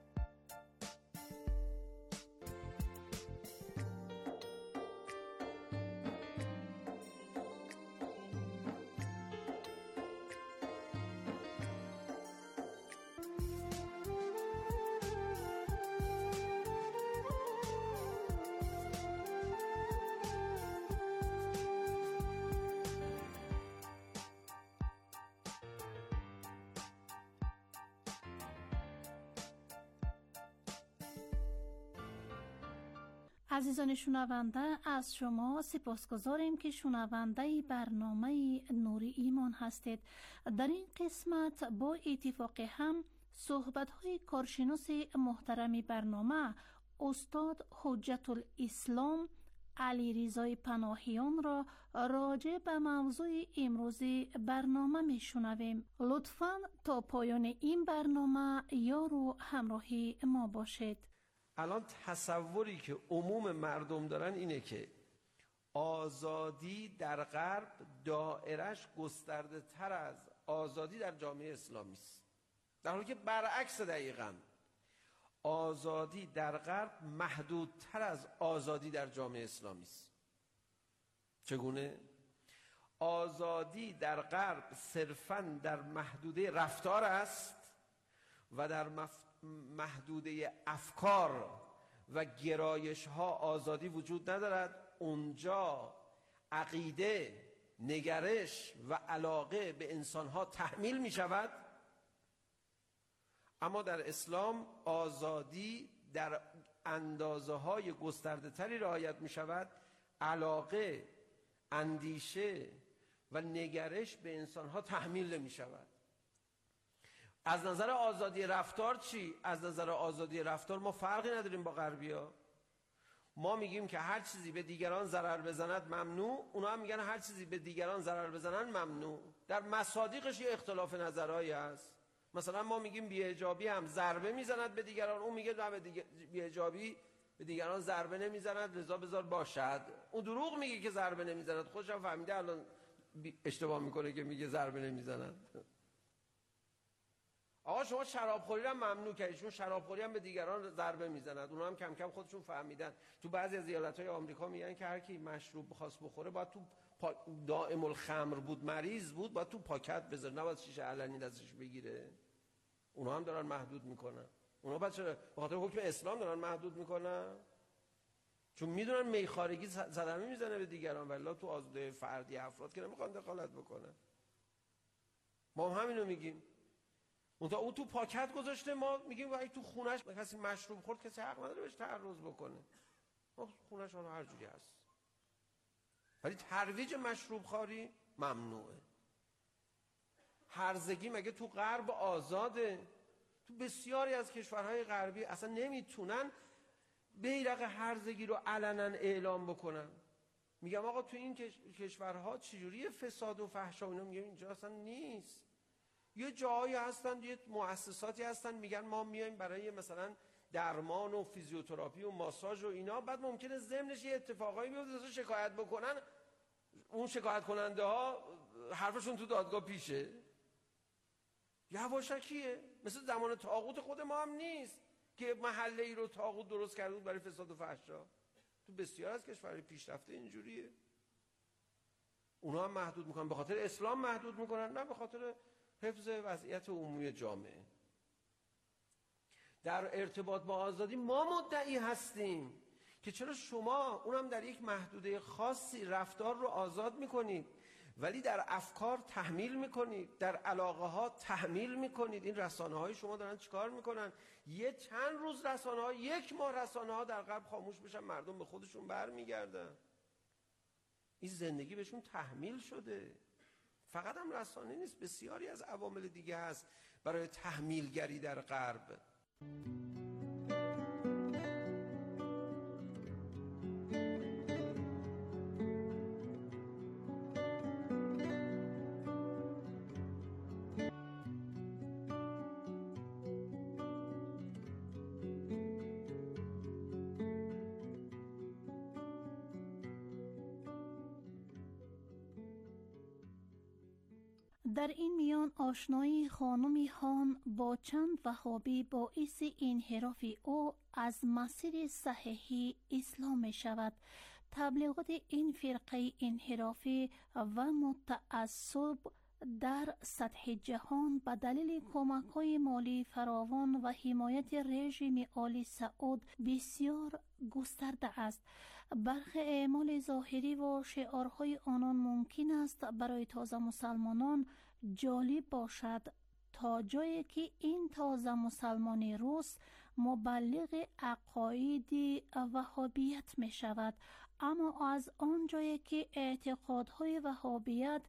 [SPEAKER 16] عزیزان شنونده، از شما سپاسگزاریم که شنونده برنامه نور ایمان هستید. در این قسمت با اتفاق هم صحبت‌های کارشناس محترم برنامه استاد حجت الاسلام علی رضای پناهیان را راجع به موضوع امروزی برنامه میشنویم. لطفاً تا پایان این برنامه یار و همراهی ما باشید.
[SPEAKER 17] الان تصوری که عموم مردم دارن اینه که آزادی در غرب دایرش گسترده تر از آزادی در جامعه اسلامی است، در حالی که برعکس دقیقاً آزادی در غرب محدودتر از آزادی در جامعه اسلامی است. چگونه؟ آزادی در غرب صرفاً در محدوده رفتار است و در مف... محدوده افکار و گرایش ها آزادی وجود ندارد. اونجا عقیده، نگرش و علاقه به انسان ها تحمیل می شود، اما در اسلام آزادی در اندازه های گسترده تری رعایت می شود. علاقه، اندیشه و نگرش به انسان ها تحمیل نمی شود. از نظر آزادی رفتار چی؟ از نظر آزادی رفتار ما فرقی نداریم با غربی‌ها. ما میگیم که هر چیزی به دیگران ضرر بزند ممنوع، اونا هم میگن هر چیزی به دیگران ضرر بزنن ممنوع. در مصادیقش یه اختلاف نظرهایی هست. مثلا ما میگیم بی‌حجابی هم ضربه میزند به دیگران، اون میگه نه بی‌حجابی به دیگران ضربه نمیزند، رضا بذار باشد. اون دروغ میگه که ضربه نمیزند، خودش هم فهمیده الان اشتباه میکنه که میگه ضربه نمیزند. آقا شما شرابخوری هم ممنوع کردید، چون شرابخوری هم به دیگران ضربه میزند. اونها هم کم کم خودشون فهمیدن. تو بعضی از ایالت‌های آمریکا میگن که هر کی مشروب بخواست بخوره باید تو پا... دائم الخمر بود، مریض بود، باید تو پاکت بذاره، نباید شیشه علنی دستش بگیره. اونها هم دارن محدود میکنن. اونها بعد چرا به خاطر حکم اسلام دارن محدود میکنن؟ چون میدونن میخارگی صدمه میزنه به دیگران، ولی تو آزادی فردی افراد که نمیخوان دخالت بکنن. ما هم همینو میگیم. اون تا اون تو پاکت گذاشته، ما میگیم اگه تو خونش کسی مشروب خورد کسی حق نداره بهش تعرض بکنه. ما خونش حالا هر جوری هست. ولی ترویج مشروب خواری ممنوعه. هرزگی مگه تو غرب آزاده؟ تو بسیاری از کشورهای غربی اصلا نمیتونن بیرق هرزگی رو علنا اعلام بکنن. میگم آقا تو این کشورها چجوری فساد و فحشا؟ اینا میگن اینجا اصلا نیست. یه جایی هستن، یه مؤسساتی هستن میگن ما میایم برای مثلا درمان و فیزیوتراپی و ماساژ و اینا، بعد ممکنه ضمنش یه اتفاقایی بیفته، شکایت بکنن اون شکایت کننده ها حرفشون تو دادگاه پیشه؟ یواشکیه. مثل زمان طاغوت خود ما هم نیست که محله ای رو طاغوت درست کرده بود برای فساد و فحشا. تو بسیار از کشورهای پیشرفته اینجوریه. اونا هم محدود میکنن، به خاطر اسلام محدود میکنن، نه به خاطر حفظ وضعیت عمومی جامعه. در ارتباط با آزادی ما مدعی هستیم که چرا شما اونم در یک محدوده خاصی رفتار رو آزاد میکنید ولی در افکار تحمیل میکنید، در علاقه ها تحمیل میکنید. این رسانه های شما دارن چیکار میکنن؟ یه چند روز رسانه ها، یک ماه رسانه ها در غرب خاموش بشن، مردم به خودشون برمیگردن. این زندگی بهشون تحمیل شده. فقط هم رسانه نیست، بسیاری از عوامل دیگه هست برای تحمیلگری در غرب.
[SPEAKER 16] در این میان آشنایی خانم هان با چند وهابی باعث انحراف او از مسیر صحیحی اسلام می شود. تبلیغات این فرقه انحرافی و متعصب در سطح جهان به دلیل کمک‌های مالی فراوان و حمایت رژیم آل سعود بسیار گسترده است. برخی اعمال ظاهری و شعارهای آنان ممکن است برای تازه مسلمانان جالب باشد، تا جایی که این تازه مسلمان روس مبلغ عقاید وهابیت می شود، اما از آنجایی که اعتقادهای وهابیت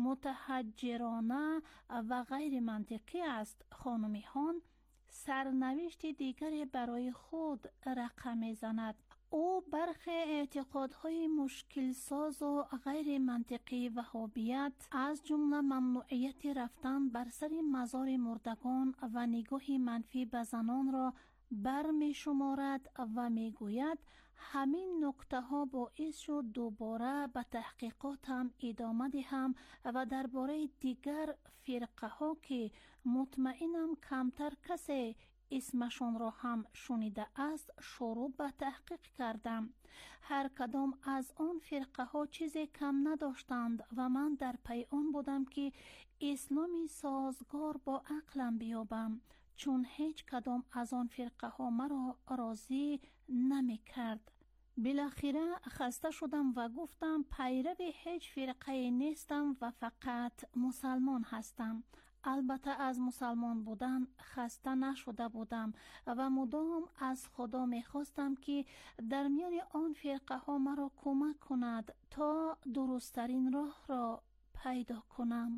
[SPEAKER 16] متحجرانه و غیر منطقی است، خانم هان سرنوشت دیگری برای خود رقم می‌زند. او برخی اعتقادهای مشکل ساز و غیر منطقی وهابیت از جمله ممنوعیت رفتن بر سر مزار مردگان و نگاه منفی به زنان را بر می شمارد و می گوید همین نکته ها باعث شد دوباره به تحقیقاتم ادامه دهم و درباره دیگر فرقه ها که مطمئنم کمتر کسی اسمشون را هم شنیده است شروع به تحقیق کردم. هر کدام از آن فرقه ها چیزی کم نداشتند و من در پی آن بودم که اسلامی سازگار با عقلم بیابم، چون هیچ کدام از آن فرقه ها مرا راضی نمی کرد. بالاخره خسته شدم و گفتم پیرو هیچ فرقه نیستم و فقط مسلمان هستم. البته از مسلمان بودن خسته نشده بودم و مدام از خدا می خواستم که در میان آن فرقه ها مرا کمک کند تا درستترین راه را پیدا کنم.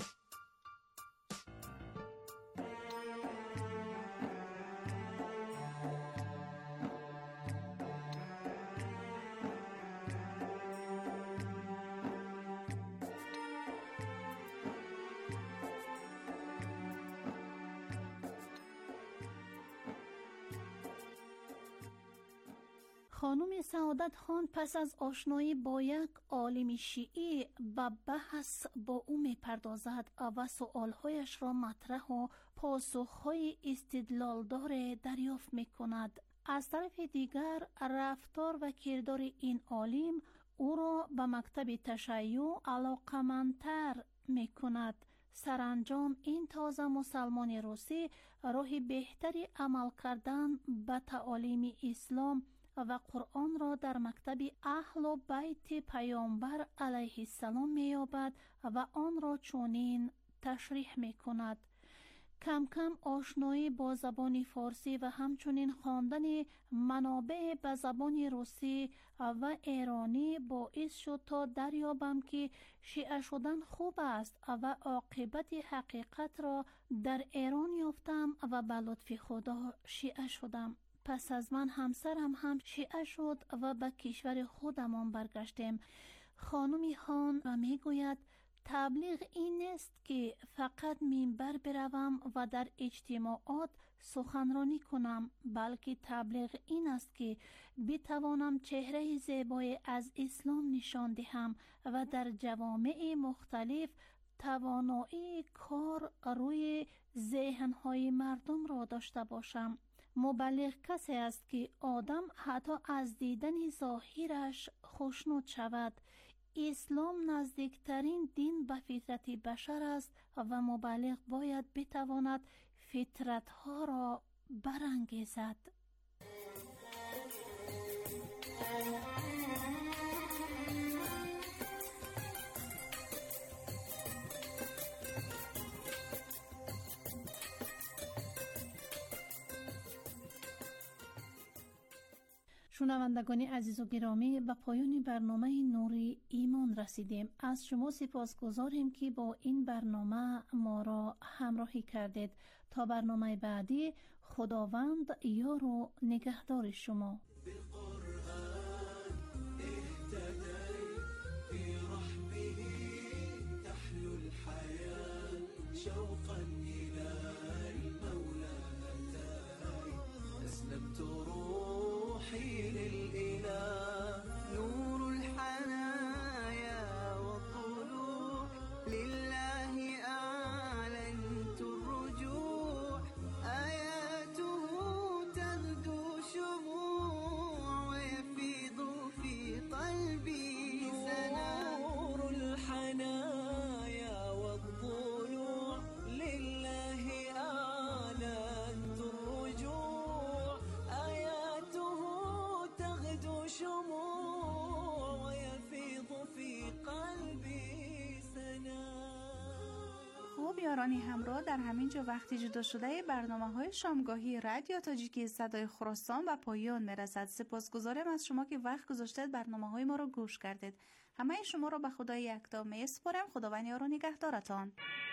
[SPEAKER 16] خانم سعادت خان پس از آشنایی با یک عالم شیعی به بحث با او می پردازد و سؤالهایش را مطرح و پاسخهای استدلالدار دریافت می کند. از طرف دیگر رفتار و کردار این عالم او را به مکتب تشیع علاقمندتر می کند. سرانجام این تازه مسلمان روسی راه بهتری عمل کردن به تعالیم اسلام و قرآن را در مکتب اهل و بیت پیامبر علیه السلام می یابد و آن را چنین تشریح می کند. کم کم آشنایی با زبان فارسی و همچنین خواندن منابع به زبان روسی و ایرانی باعث شد تا دریابم که شیعه شدن خوب است و عاقبت حقیقت را در ایران یافتم و به لطف خدا شیعه شدم. پس از من همسرم هم شیعه شد و به کشور خودمان برگشتیم. خانمی خان و می گوید تبلیغ این است که فقط منبر بروم و در اجتماعات سخنرانی کنم، بلکه تبلیغ این است که بتوانم چهره زیبای از اسلام نشان دهم و در جوامع مختلف توانایی کار روی ذهن‌های مردم را داشته باشم. مبلغ کسی است که آدم حتی از دیدن ظاهرش خوشنود شود. اسلام نزدیکترین دین به فطرت بشر است و مبلغ باید بتواند فطرتها را برانگیزد. شنوندگان عزیز و گرامی، به پایان برنامه نور ایمان رسیدیم. از شما سپاسگزاریم که با این برنامه ما را همراهی کردید. تا برنامه بعدی، خداوند یار و نگهدار شما.
[SPEAKER 2] یارانی همراه، در همین جا وقتی جدا شده برنامه های شامگاهی رادیو تاجیکی صدای خراسان و پایان میرسد. سپاسگزارم از شما که وقت گذاشتید برنامه های ما را گوش کردید. همه شما را به خدای یکتا میسپارم. خداوند یار و نگهدارتان.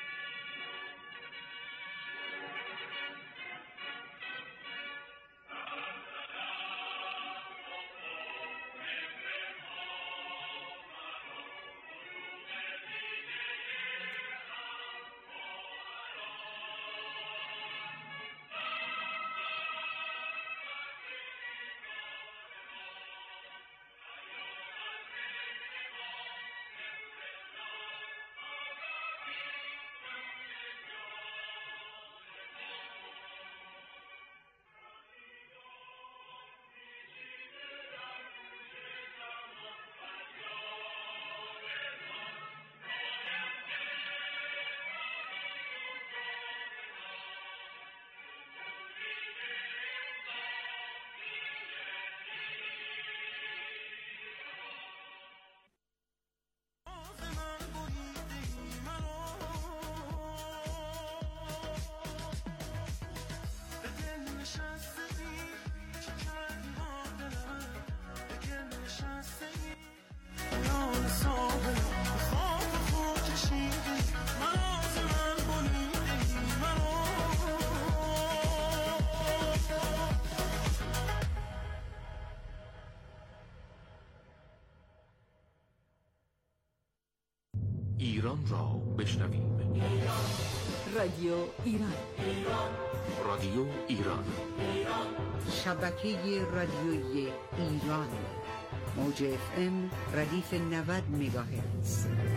[SPEAKER 18] ایران را بشنویم.
[SPEAKER 1] رادیو ایران.
[SPEAKER 18] رادیو ایران.
[SPEAKER 19] شبکه رادیویی ایران. موج اف ام ردیف نود مگاهرتز.